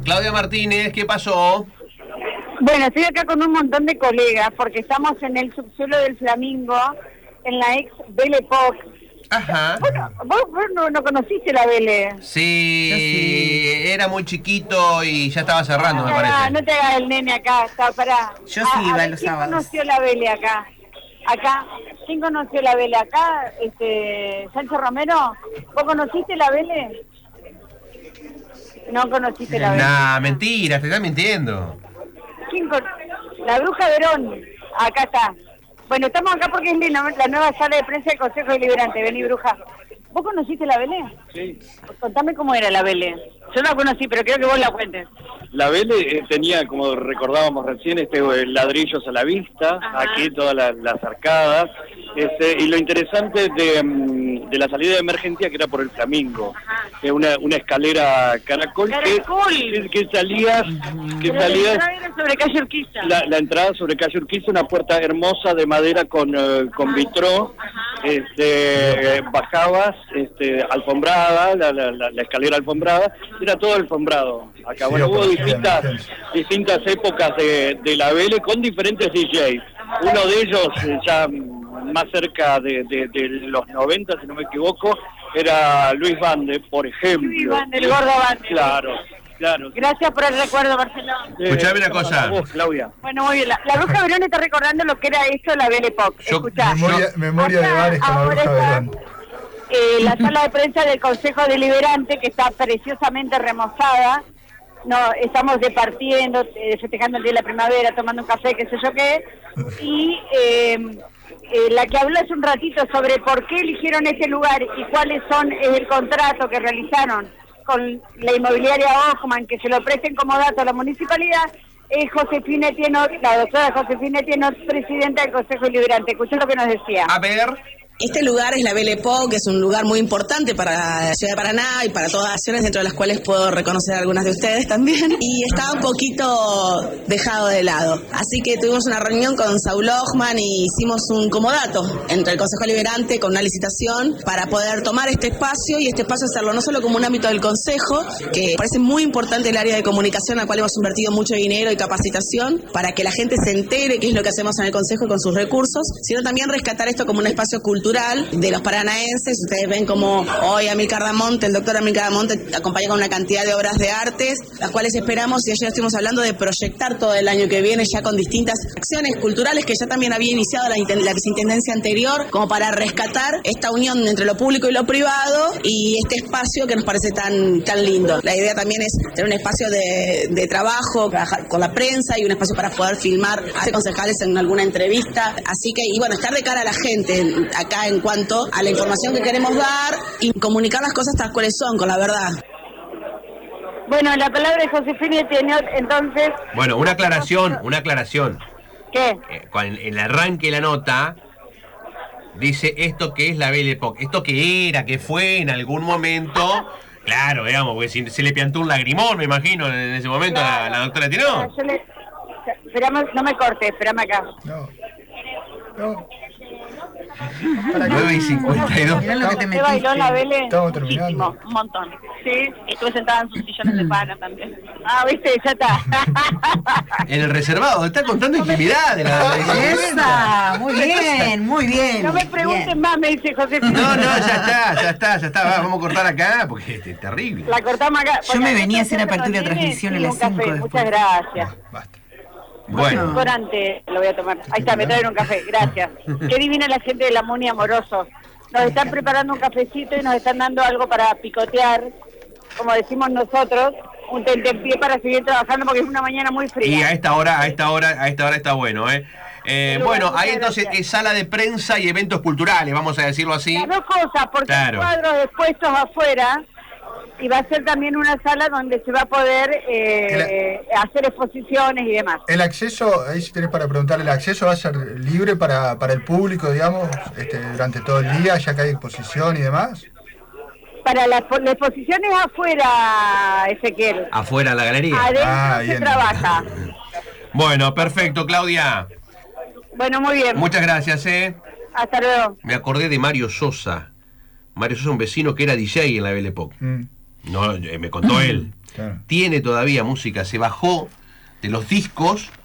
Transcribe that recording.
Claudia Martínez, ¿qué pasó? Bueno, estoy acá con un montón de colegas porque estamos en el subsuelo del Flamingo, en la ex Belle Époque. Ajá. Bueno, vos no conociste la Belle. Sí, era muy chiquito y ya estaba cerrando, me parece. No te hagas el nene acá, pará. Yo sí iba los sábados. ¿Quién conoció la Belle acá? ¿Quién conoció la Belle acá? Sancho Romero. ¿Vos conociste la Belle? No conociste la Belle. Nah, mentira, te estás mintiendo. La Bruja Verón. Acá está. Bueno, estamos acá porque es la nueva sala de prensa del Consejo Deliberante. Vení, Bruja. ¿Vos conociste la Belle? Sí. Contame cómo era la Belle. Yo no la conocí, pero quiero que vos la cuentes. La Belle tenía, como recordábamos recién, ladrillos a la vista, Ajá. aquí todas las arcadas, y lo interesante de la salida de emergencia que era por el Flamingo, una escalera caracol que salía sobre calle Urquiza. la entrada sobre calle Urquiza, una puerta hermosa de madera con vitró. Bajabas alfombrada, la escalera alfombrada, era todo alfombrado acá. Sí, bueno, hubo distintas épocas de la Belle con diferentes DJs. Uno de ellos, ya más cerca de los 90, si no me equivoco, era Luis Bande, por ejemplo. Luis Bande, el gordo Bande. Claro. Gracias por el recuerdo, Marcelo. Escuchame una cosa. Vos, Claudia. Bueno, muy bien. La Bruja Verón está recordando lo que era esto, la Belle Époque. Escuchá. Memoria de bares con la Bruja Verón. La sala de prensa del Consejo Deliberante, que está preciosamente remozada. No, estamos departiendo, festejando el día de la primavera, tomando un café, qué sé yo qué. Y la que habló hace un ratito sobre por qué eligieron este lugar y cuáles son el contrato que realizaron con la inmobiliaria Hoffman, que se lo presten como dato a la municipalidad, es Josefina Etienot, la doctora Josefina Etienot, presidenta del Consejo Deliberante. Escuchá lo que nos decía. A ver. Este lugar es la Belle Époque, que es un lugar muy importante para la ciudad de Paraná y para todas las acciones, dentro de las cuales puedo reconocer a algunas de ustedes también. Y estaba un poquito dejado de lado. Así que tuvimos una reunión con Saúl Hoffman y hicimos un comodato entre el Consejo Deliberante con una licitación para poder tomar este espacio y este espacio hacerlo no solo como un ámbito del Consejo, que parece muy importante el área de comunicación, al cual hemos invertido mucho dinero y capacitación para que la gente se entere qué es lo que hacemos en el Consejo con sus recursos, sino también rescatar esto como un espacio cultural de los paranaenses. Ustedes ven como hoy Amílcar Damonte, el doctor Amílcar Damonte, acompaña con una cantidad de obras de artes, las cuales esperamos, y ayer estuvimos hablando de proyectar todo el año que viene ya con distintas acciones culturales que ya también había iniciado la viceintendencia anterior, como para rescatar esta unión entre lo público y lo privado y este espacio que nos parece tan lindo. La idea también es tener un espacio de trabajo, trabajar con la prensa y un espacio para poder filmar a concejales en alguna entrevista. Así que, y bueno, estar de cara a la gente acá en cuanto a la información que queremos dar y comunicar las cosas tal cuales son, con la verdad. Bueno, la palabra de Josefina Etienot, entonces... Bueno, una aclaración. ¿Qué? Con el arranque de la nota, dice esto que es la Belle Époque. Esto que era, que fue en algún momento... Claro, digamos, porque se le piantó un lagrimón, me imagino, en ese momento a la doctora Etienot. Esperame, no me cortes, esperame acá. No. 9:52. Mirá lo que te ¿Usted bailó en la Belle? Estamos terminando. Muchísimo, un montón. Sí, estuve sentada en sus sillones de pana también. Ah, viste, ya está. En el reservado, está contando intimidad de la ¡Esa! Muy bien. No me pregunten más, me dice José. No, ya está. Vamos a cortar acá porque es terrible. La cortamos acá. Yo me venía a hacer apertura de transmisión en las 5 después. Muchas gracias. Basta. Bueno. Corante, lo voy a tomar. Ahí está, me traen un café, gracias. Qué divina la gente de la Muni Amorosos. Nos están preparando un cafecito y nos están dando algo para picotear, como decimos nosotros, un tentempié para seguir trabajando porque es una mañana muy fría. Y a esta hora está bueno, bueno, ahí entonces es sala de prensa y eventos culturales, vamos a decirlo así. Las dos cosas, porque Claro. hay cuadros expuestos afuera y va a ser también una sala donde se va a poder hacer exposiciones y demás. El acceso, ahí si tenés para preguntarle, ¿el acceso va a ser libre para el público, digamos, durante todo el día, ya que hay exposición y demás? Para la exposición es afuera, Ezequiel. Afuera la galería. Adentro se bien. trabaja. Bueno, perfecto, Claudia. Bueno, muy bien. Muchas gracias, Hasta luego. Me acordé de Mario Sosa. Mario Sosa, un vecino que era DJ en la Belle Époque. No, me contó él. Claro. tiene todavía música, se bajó de los discos